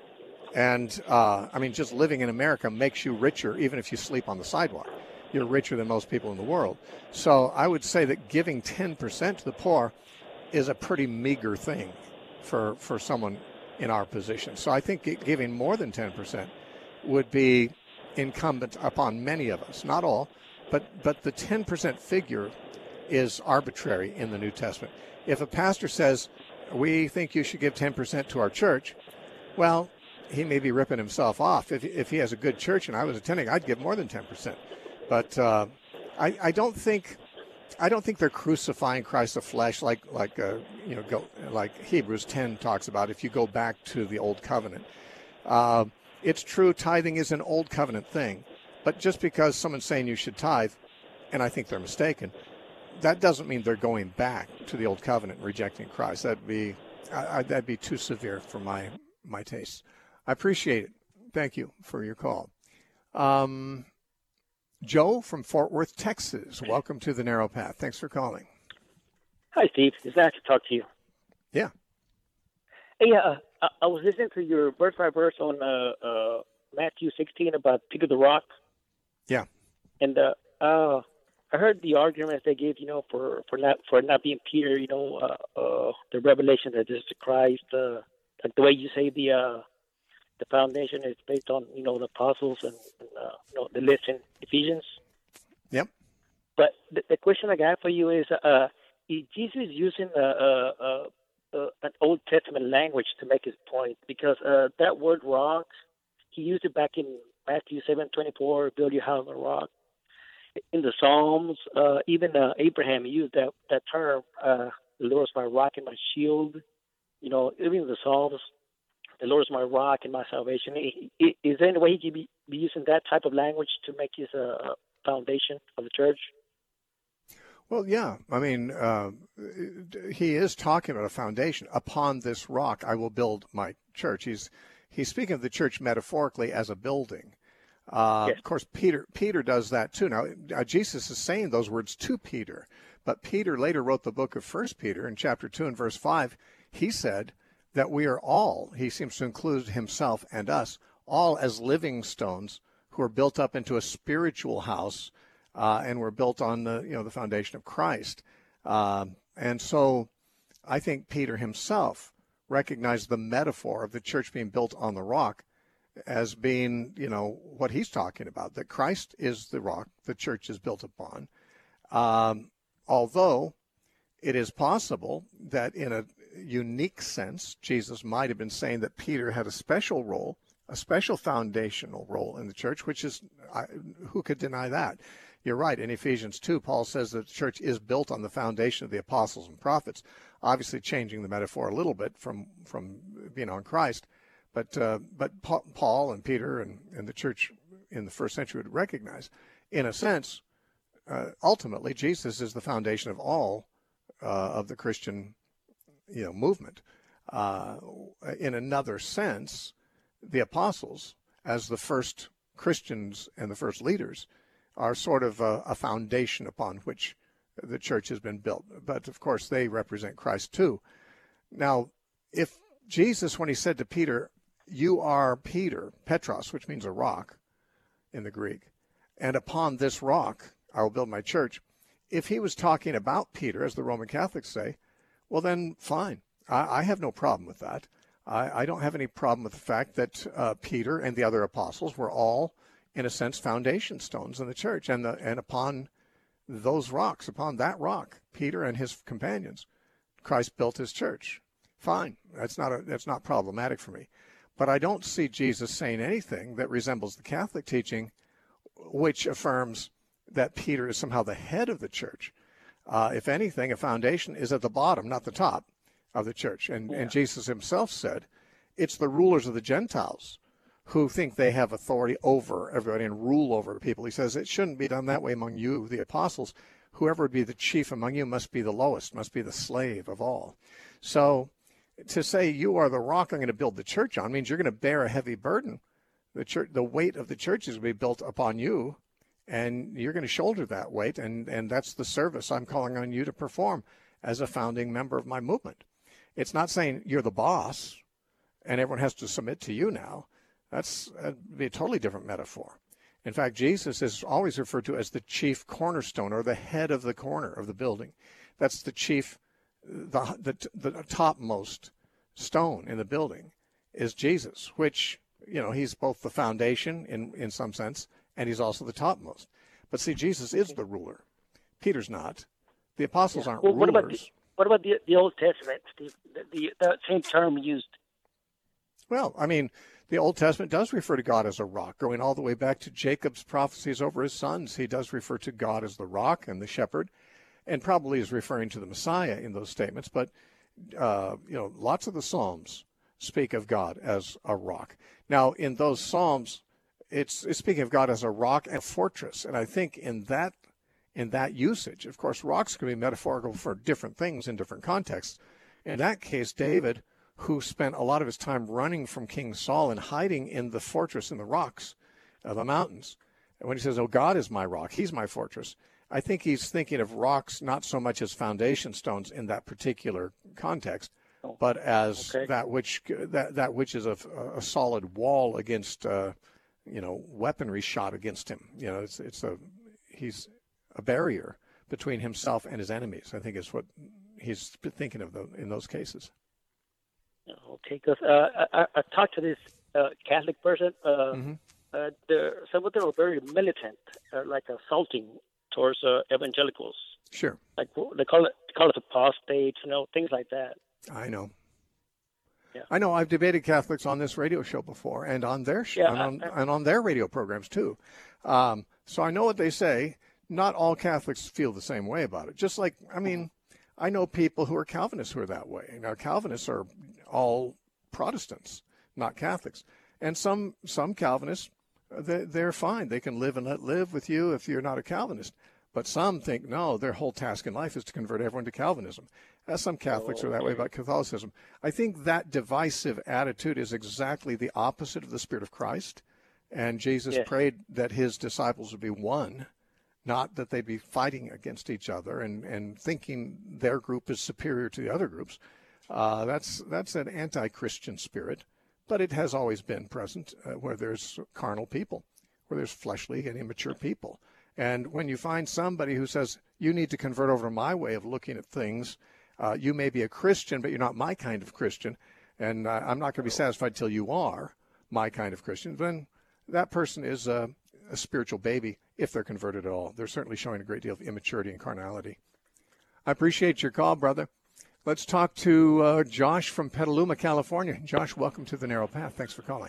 And uh, I mean, just living in America makes you richer, even if you sleep on the sidewalk. You're richer than most people in the world. So I would say that giving ten percent to the poor is a pretty meager thing for, for someone in our position. So I think giving more than ten percent would be incumbent upon many of us, not all, but, but the ten percent figure is arbitrary in the New Testament. If a pastor says, we think you should give ten percent to our church, well, he may be ripping himself off. If, if he has a good church and I was attending, I'd give more than ten percent. But uh, I, I don't think I don't think they're crucifying Christ the flesh like like uh, you know go like Hebrews ten talks about. If you go back to the old covenant, uh, it's true tithing is an old covenant thing, but just because someone's saying you should tithe, and I think they're mistaken, that doesn't mean they're going back to the old covenant and rejecting Christ. That'd be I, I, that'd be too severe for my my tastes. I appreciate it. Thank you for your call. Um, Joe from Fort Worth, Texas. Welcome to the Narrow Path. Thanks for calling. Hi, Steve. It's nice to talk to you. Yeah. Hey, uh, I, I was listening to your verse by verse on uh, uh, Matthew sixteen about Peter the Rock. Yeah. And uh, uh, I heard the arguments they gave, you know, for, for not for not being Peter, you know, uh, uh, the revelation that is Christ, uh, like the way you say the uh, the foundation is based on, you know, the apostles and, and uh, you know, the list in Ephesians. Yep. But the, the question I got for you is, uh, is Jesus using a, a, a, a, an Old Testament language to make his point? Because uh, that word rock, he used it back in Matthew seven twenty-four, build your house on a rock. In the Psalms, uh, even uh, Abraham used that, that term, uh, the Lord is my rock and my shield. You know, even in the Psalms, the Lord is my rock and my salvation. Is there any way he could be, be using that type of language to make his uh, foundation of the church? Well, yeah. I mean, uh, he is talking about a foundation. Upon this rock, I will build my church. He's he's speaking of the church metaphorically as a building. Uh, yes. Of course, Peter Peter does that too. Now, uh, Jesus is saying those words to Peter, but Peter later wrote the book of First Peter in chapter two and verse five. He said that we are all, he seems to include himself and us, all as living stones who are built up into a spiritual house, uh, and we're built on the, you know, the foundation of Christ. Uh, and so I think Peter himself recognize the metaphor of the church being built on the rock as being, you know, what he's talking about, that Christ is the rock the church is built upon. Um, although it is possible that in a unique sense, Jesus might have been saying that Peter had a special role, a special foundational role in the church, which is, I, who could deny that? You're right. In Ephesians two, Paul says that the church is built on the foundation of the apostles and prophets, obviously changing the metaphor a little bit from, from being on Christ. But uh, but Paul and Peter and, and the church in the first century would recognize, in a sense, uh, ultimately, Jesus is the foundation of all uh, of the Christian, you know, movement. Uh, in another sense, the apostles, as the first Christians and the first leaders, are sort of a, a foundation upon which the church has been built. But, of course, they represent Christ, too. Now, if Jesus, when he said to Peter, you are Peter, Petros, which means a rock in the Greek, and upon this rock I will build my church, if he was talking about Peter, as the Roman Catholics say, well, then fine. I, I have no problem with that. I, I don't have any problem with the fact that uh, Peter and the other apostles were all, in a sense, foundation stones in the church. And, the, and upon those rocks, upon that rock, Peter and his companions, Christ built his church. Fine. That's not, a, that's not problematic for me. But I don't see Jesus saying anything that resembles the Catholic teaching, which affirms that Peter is somehow the head of the church. Uh, if anything, a foundation is at the bottom, not the top of the church. And, yeah. and Jesus himself said, it's the rulers of the Gentiles who think they have authority over everybody and rule over people. He says it shouldn't be done that way among you, the apostles. Whoever would be the chief among you must be the lowest, must be the slave of all. So to say you are the rock I'm going to build the church on means you're going to bear a heavy burden. The church, the weight of the church is going to be built upon you, and you're going to shoulder that weight, and, and that's the service I'm calling on you to perform as a founding member of my movement. It's not saying you're the boss and everyone has to submit to you now. That's that'd be a totally different metaphor. In fact, Jesus is always referred to as the chief cornerstone, or the head of the corner of the building. That's the chief, the, the, the topmost stone in the building is Jesus, which, you know, he's both the foundation in, in some sense, and he's also the topmost. But see, Jesus is the ruler. Peter's not. The apostles yeah. aren't well, what rulers. About the, what about the, the Old Testament, Steve? The, the, the same term used. Well, I mean, the Old Testament does refer to God as a rock. Going all the way back to Jacob's prophecies over his sons, he does refer to God as the rock and the shepherd, and probably is referring to the Messiah in those statements. But, uh, you know, lots of the Psalms speak of God as a rock. Now, in those Psalms, it's, it's speaking of God as a rock and a fortress. And I think in that in that usage, of course, rocks can be metaphorical for different things in different contexts. In that case, David, who spent a lot of his time running from King Saul and hiding in the fortress in the rocks of the mountains, and when he says, oh, God is my rock, he's my fortress, I think he's thinking of rocks not so much as foundation stones in that particular context, but as okay. that which that, that which is a, a solid wall against, uh, you know, weaponry shot against him. You know, it's it's a he's a barrier between himself and his enemies. I think is what he's thinking of the, in those cases. Okay, because uh, I, I talked to this uh, Catholic person. Uh, mm-hmm. uh, some of them are very militant, uh, like assaulting towards uh, evangelicals. Sure. Like they call it, they call it apostates, you know, things like that. I know. Yeah. I know. I've debated Catholics on this radio show before, and on their sh- yeah, and, on, I, I, and on their radio programs too. Um, so I know what they say. Not all Catholics feel the same way about it. Just like, I mean, I know people who are Calvinists who are that way. Now, Calvinists are all Protestants, not Catholics. And some some Calvinists, they, they're fine. They can live and let live with you if you're not a Calvinist. But some think, no, their whole task in life is to convert everyone to Calvinism. As some Catholics oh, okay. are that way about Catholicism. I think that divisive attitude is exactly the opposite of the Spirit of Christ. And Jesus yes. prayed that his disciples would be one, not that they'd be fighting against each other and, and thinking their group is superior to the other groups. Uh, that's that's an anti-Christian spirit, but it has always been present uh, where there's carnal people, where there's fleshly and immature people. And when you find somebody who says, you need to convert over to my way of looking at things, uh, you may be a Christian, but you're not my kind of Christian, and uh, I'm not going to be satisfied till you are my kind of Christian, then that person is a, a spiritual baby if they're converted at all. They're certainly showing a great deal of immaturity and carnality. I appreciate your call, brother. Let's talk to uh, Josh from Petaluma, California. Josh, welcome to The Narrow Path. Thanks for calling.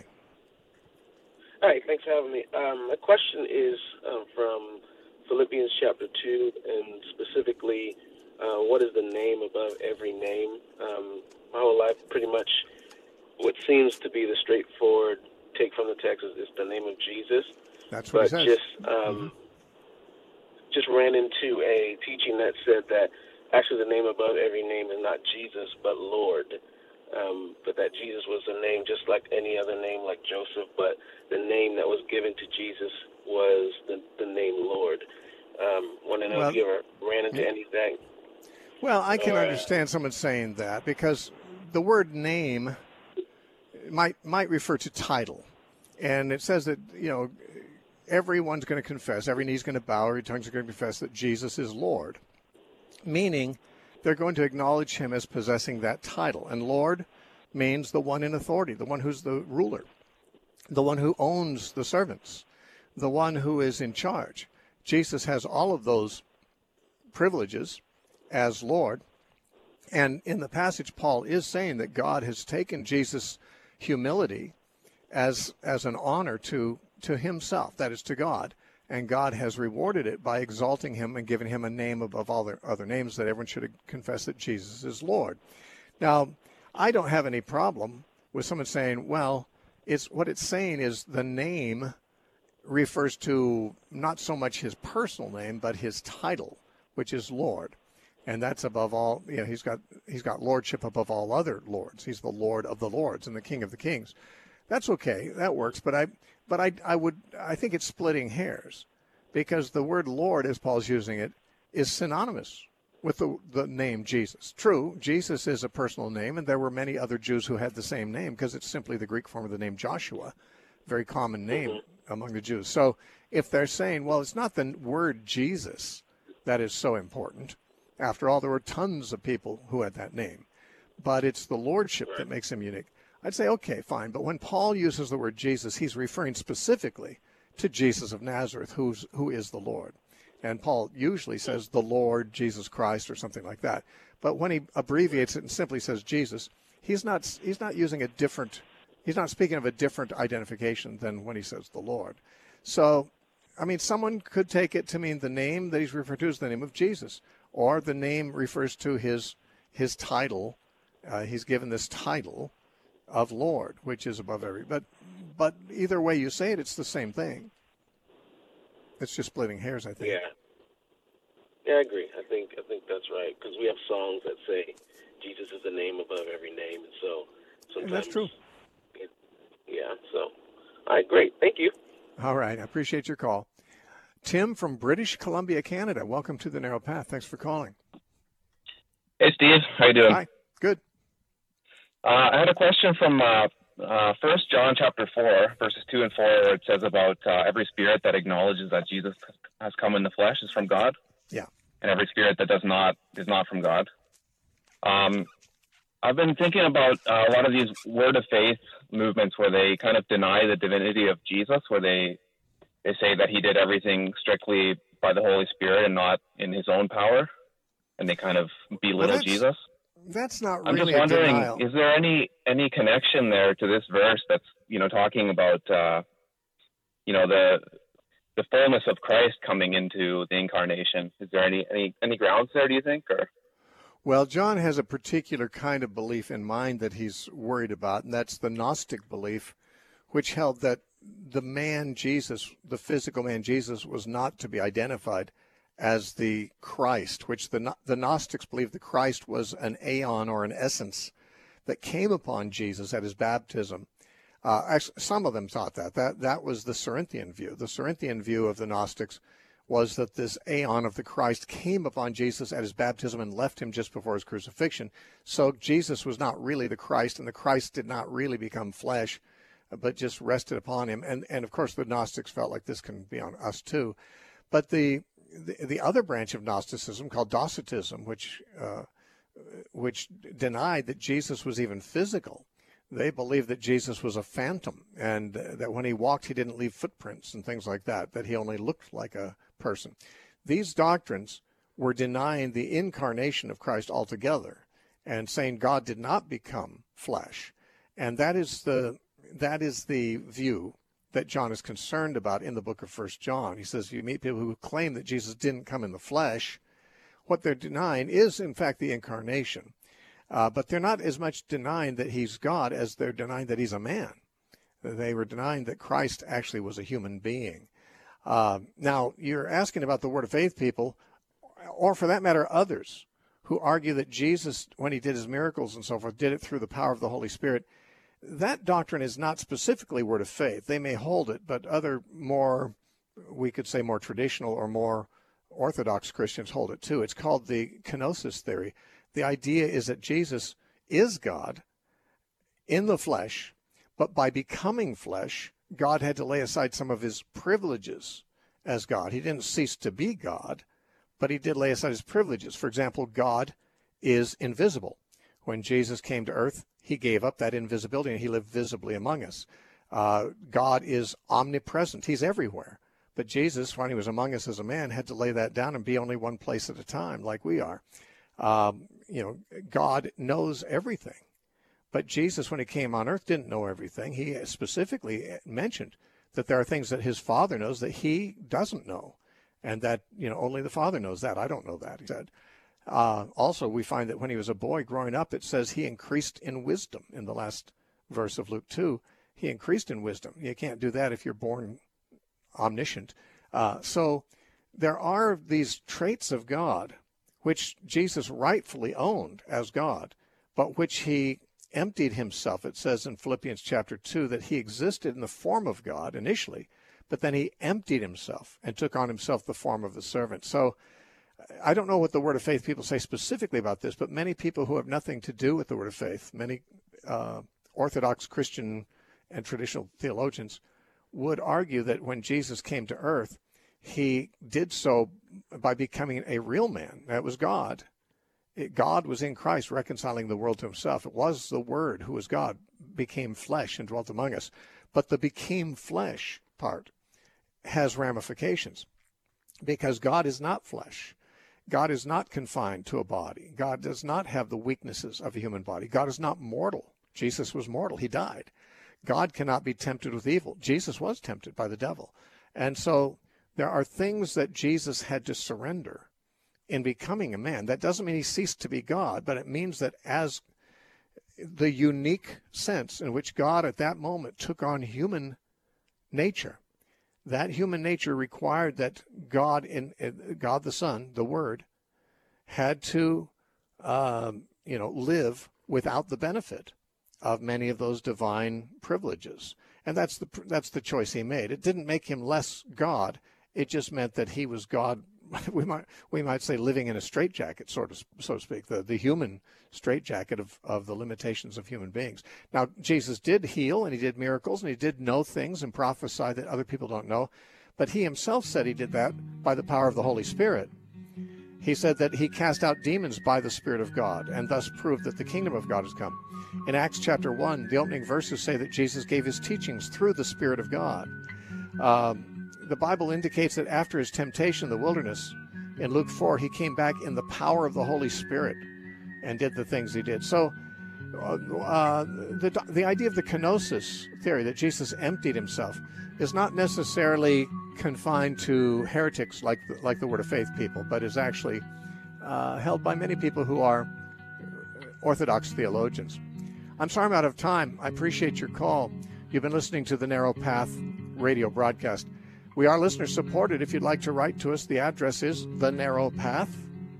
Hi, thanks for having me. Um, my question is um, from Philippians chapter two, and specifically, uh, what is the name above every name? Um, my whole life, pretty much, what seems to be the straightforward take from the text is, is the name of Jesus. That's what but it says. Just, um, mm-hmm. just ran into a teaching that said that actually the name above every name is not Jesus, but Lord. Um, but that Jesus was a name just like any other name, like Joseph, but the name that was given to Jesus was the, the name Lord. Um, want to know well, if you ever ran into anything. Well, I can or, understand someone saying that because the word name might might refer to title. And it says that, you know, everyone's going to confess, every knee's going to bow, every tongue's going to confess that Jesus is Lord, meaning they're going to acknowledge him as possessing that title. And Lord means the one in authority, the one who's the ruler, the one who owns the servants, the one who is in charge. Jesus has all of those privileges as Lord. And in the passage, Paul is saying that God has taken Jesus' humility as as an honor to, to himself, that is to God. And God has rewarded it by exalting him and giving him a name above all their other names, that everyone should confess that Jesus is Lord. Now, I don't have any problem with someone saying, well, it's what it's saying is the name refers to not so much his personal name, but his title, which is Lord. And that's above all, you know, he's got he's got lordship above all other lords. He's the Lord of the lords and the King of the kings. That's okay. That works. But I but I I would I think it's splitting hairs, because the word Lord, as Paul's using it, is synonymous with the the name Jesus. True, Jesus is a personal name, and there were many other Jews who had the same name because it's simply the Greek form of the name Joshua, very common name among the Jews. So if they're saying, well, it's not the word Jesus that is so important. After all, there were tons of people who had that name, but it's the lordship that makes him unique. I'd say, okay, fine. But when Paul uses the word Jesus, he's referring specifically to Jesus of Nazareth, who's, who is the Lord. And Paul usually says the Lord Jesus Christ or something like that. But when he abbreviates it and simply says Jesus, he's not, he's not using a different, he's not speaking of a different identification than when he says the Lord. So, I mean, someone could take it to mean the name that he's referring to is the name of Jesus, or the name refers to his, his title. Uh, he's given this title of Lord, which is above every, but but either way you say it, it's the same thing. It's just splitting hairs, I think. Yeah, yeah, I agree. I think I think that's right, because we have songs that say Jesus is the name above every name, and so sometimes and that's true. It, yeah. So, all right, great. Thank you. All right, I appreciate your call. Tim from British Columbia, Canada. Welcome to The Narrow Path. Thanks for calling. Hey, Steve. How you doing? Hi. Good. Uh, I had a question from uh, uh, First John chapter four, verses two and four, where it says about uh, every spirit that acknowledges that Jesus has come in the flesh is from God. Yeah. And every spirit that does not is not from God. Um, I've been thinking about uh, a lot of these word of faith movements where they kind of deny the divinity of Jesus, where they they say that he did everything strictly by the Holy Spirit and not in his own power, and they kind of belittle well, Jesus. That's not I'm really just wondering, a denial. Is there any any connection there to this verse that's, you know, talking about, uh, you know, the the fullness of Christ coming into the incarnation? Is there any any, any grounds there, do you think? Or Well, John has a particular kind of belief in mind that he's worried about, and that's the Gnostic belief, which held that the man Jesus, the physical man Jesus, was not to be identified as the Christ, which the the Gnostics believed the Christ was an aeon or an essence that came upon Jesus at his baptism. Uh, actually, some of them thought that. That that was the Cerinthian view. The Cerinthian view of the Gnostics was that this aeon of the Christ came upon Jesus at his baptism and left him just before his crucifixion. So Jesus was not really the Christ, and the Christ did not really become flesh, but just rested upon him. And, and of course, the Gnostics felt like this can be on us too. But the the, the other branch of Gnosticism, called Docetism, which uh, which denied that Jesus was even physical, They believed that Jesus was a phantom, and that when he walked, he didn't leave footprints and things like that, that he only looked like a person. These doctrines were denying the incarnation of Christ altogether and saying God did not become flesh. And that is the that is the view that John is concerned about in the book of First John. He says you meet people who claim that Jesus didn't come in the flesh. What they're denying is, in fact, the incarnation. Uh, but they're not as much denying that he's God as they're denying that he's a man. They were denying that Christ actually was a human being. Uh, now, you're asking about the Word of Faith people, or for that matter, others, who argue that Jesus, when he did his miracles and so forth, did it through the power of the Holy Spirit. That doctrine is not specifically Word of Faith. They may hold it, but other more, we could say more traditional or more Orthodox Christians hold it too. It's called the kenosis theory. The idea is that Jesus is God in the flesh, but by becoming flesh, God had to lay aside some of his privileges as God. He didn't cease to be God, but he did lay aside his privileges. For example, God is invisible. When Jesus came to earth, he gave up that invisibility and he lived visibly among us. Uh, God is omnipresent. He's everywhere. But Jesus, when he was among us as a man, had to lay that down and be only one place at a time, like we are. Um, you know, God knows everything. But Jesus, when he came on earth, didn't know everything. He specifically mentioned that there are things that his Father knows that he doesn't know, and that, you know, only the Father knows that. I don't know that, he said. Uh, also, we find that when he was a boy growing up, it says he increased in wisdom. In the last verse of Luke two, he increased in wisdom. You can't do that if you're born omniscient. Uh, so there are these traits of God which Jesus rightfully owned as God, but which he emptied himself. It says in Philippians chapter two that he existed in the form of God initially, but then he emptied himself and took on himself the form of the servant. So I don't know what the Word of Faith people say specifically about this, but many people who have nothing to do with the Word of Faith, many uh, Orthodox Christian and traditional theologians, would argue that when Jesus came to earth, he did so by becoming a real man. That was God. It, God was in Christ reconciling the world to himself. It was the Word, who was God, became flesh and dwelt among us. But the became flesh part has ramifications, because God is not flesh. God is not confined to a body. God does not have the weaknesses of a human body. God is not mortal. Jesus was mortal. He died. God cannot be tempted with evil. Jesus was tempted by the devil. And so there are things that Jesus had to surrender in becoming a man. That doesn't mean he ceased to be God, but it means that as the unique sense in which God at that moment took on human nature, that human nature required that God, in, in God the Son, the Word, had to, um, you know, live without the benefit of many of those divine privileges. And that's the that's the choice he made. It didn't make him less God. It just meant that he was God. We might we might say living in a straitjacket, sort of, so to speak, the, the human straitjacket of, of the limitations of human beings. Now, Jesus did heal and he did miracles and he did know things and prophesy that other people don't know. But he himself said he did that by the power of the Holy Spirit. He said that he cast out demons by the Spirit of God and thus proved that the kingdom of God has come. In Acts chapter one, the opening verses say that Jesus gave his teachings through the Spirit of God. Um, the Bible indicates that after his temptation in the wilderness, in Luke four, he came back in the power of the Holy Spirit and did the things he did. So uh, the, the idea of the kenosis theory, that Jesus emptied himself, is not necessarily confined to heretics like the, like the Word of Faith people, but is actually uh, held by many people who are Orthodox theologians. I'm sorry I'm out of time. I appreciate your call. You've been listening to the Narrow Path radio broadcast. We are listener supported. If you'd like to write to us, the address is The Narrow Path,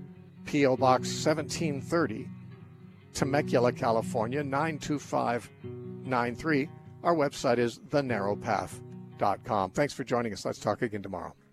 P O Box seventeen thirty, Temecula, California, nine two five nine three. Our website is the narrow path dot com. Thanks for joining us. Let's talk again tomorrow.